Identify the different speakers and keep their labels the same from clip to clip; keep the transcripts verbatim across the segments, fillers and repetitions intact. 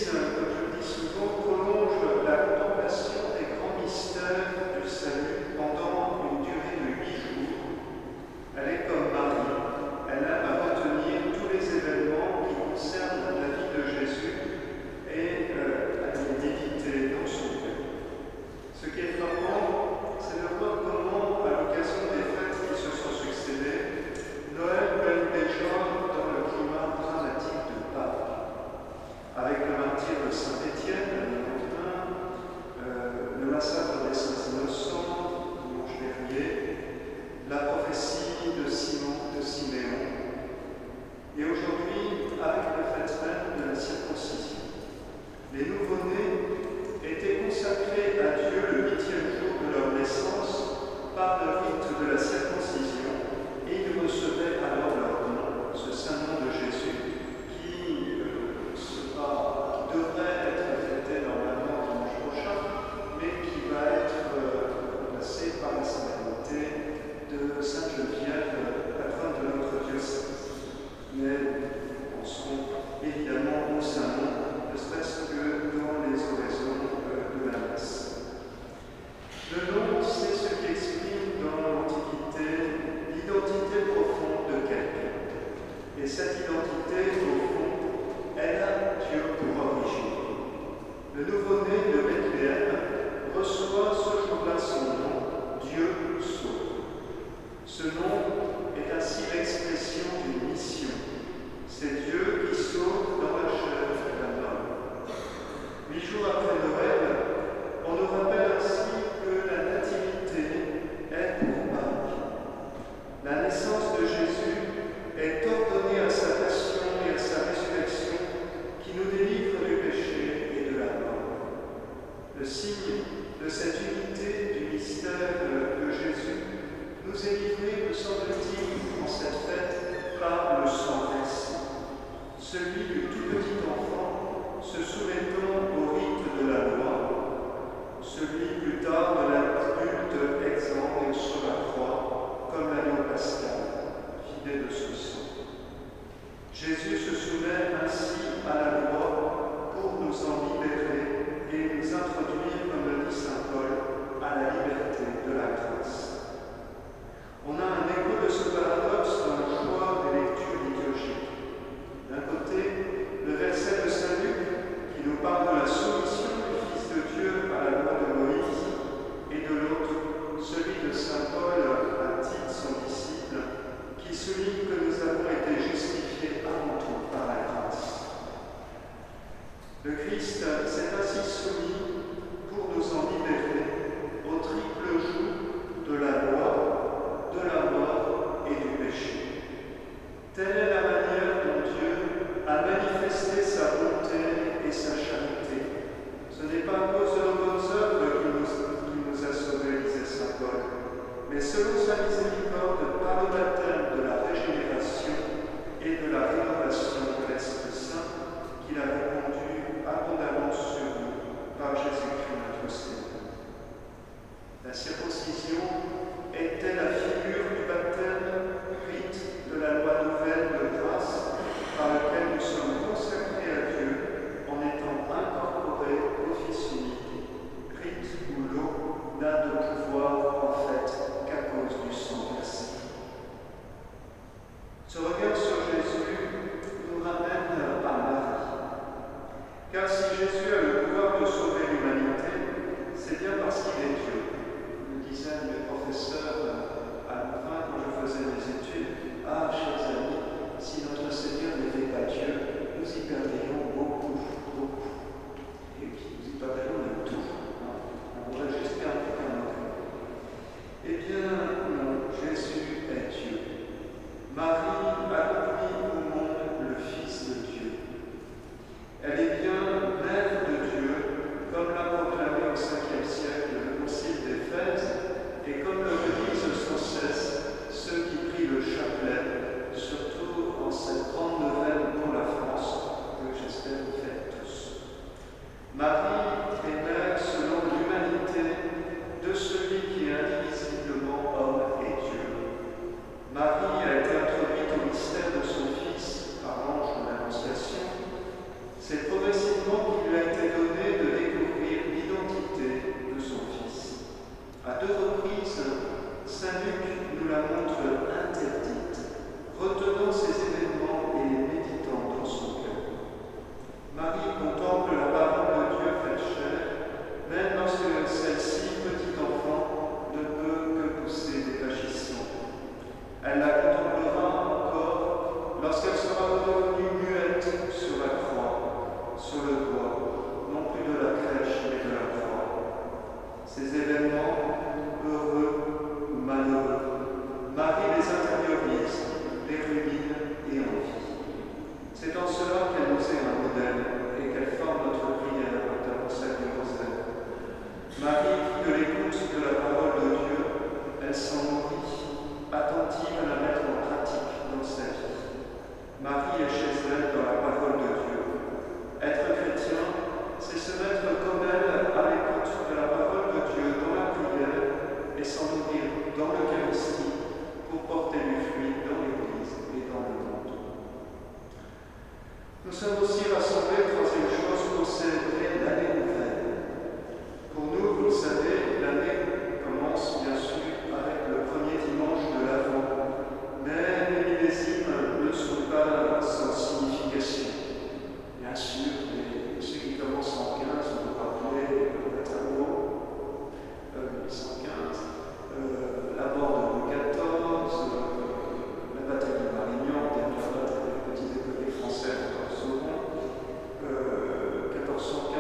Speaker 1: l'Église, comme je le dis souvent, prolonge la contemplation des grands mystères du salut pendant une durée de huit jours. Elle est comme Marie, elle aime à retenir tous les événements qui concernent la vie de Jésus et euh, à les méditer dans son cœur. Ce qui est frappant, c'est de voir comment, à l'occasion des fêtes qui se sont succédées, Noël baigne déjà dans le climat dramatique de Pâques. Avec le martyre de Saint-Étienne, le lendemain, euh, le massacre des Saints Innocents, dimanche dernier, la prophétie de Simon, de Siméon, et aujourd'hui, avec la fête même de la circoncision. Les nouveau-nés étaient consacrés à Dieu le huitième jour de leur naissance par le rite de la circoncision, et ils recevaient alors leur nom, ce saint nom de Jésus, qui euh, sera, qui devrait être fêté normalement dimanche prochain, mais qui va être euh, remplacé par la solennité de Sainte Geneviève, patronne de notre diocèse. Mais nous pensons évidemment au saint nom, ne serait-ce que dans les oraisons euh, de la messe. Le nom, c'est ce qui exprime dans l'Antiquité l'identité profonde de quelqu'un. Et cette identité, au fond, elle a Dieu pour origine. Le nouveau-né de Bethléem reçoit ce jour-là son nom, Dieu sauve. Ce nom est ainsi l'expression d'une mission. C'est Dieu qui sauve dans la chair d'un homme. Huit jours après Noël, on nous rappelle ainsi que la nativité est pour Pâques. La naissance de Jésus est ordonnée à sa passion et à sa résurrection qui nous délivre du péché et de la mort. Le signe de cette unité du mystère de Jésus nous est livré, me semble-t-il, en cette fête par le sang versé, celui du tout petit enfant se soumettant au rite de la loi, celui plus tard de l'adulte exempt sur la croix, comme l'agneau pascal, vidé de ce sang. Jésus se soumet ainsi à la loi pour nous en libérer et nous introduire, comme le dit saint Paul, à la liberté de la grâce. On a un écho de ce paradoxe dans le choix des lectures liturgiques. D'un côté, le verset de saint Luc qui nous parle de la soumission du Fils de Dieu à la loi de Moïse, et de l'autre, celui de saint Paul à Tite, son disciple, qui souligne que nous avons été justifiés avant tout par la grâce. Le Christ s'est ainsi soumis pour nous en libérer au triple joug de la loi, de la mort et du péché. Telle est la manière dont Dieu a manifesté sa bonté et sa charité. Ce n'est pas à cause de nos bonnes œuvres qu'il nous, qu'il nous a sauvés, disait saint Paul, mais selon sa miséricorde par le baptême de la régénération et de la rénovation de l'Esprit Saint qu'il a répandu abondamment sur nous par Jésus-Christ notre Seigneur.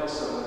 Speaker 1: dans sa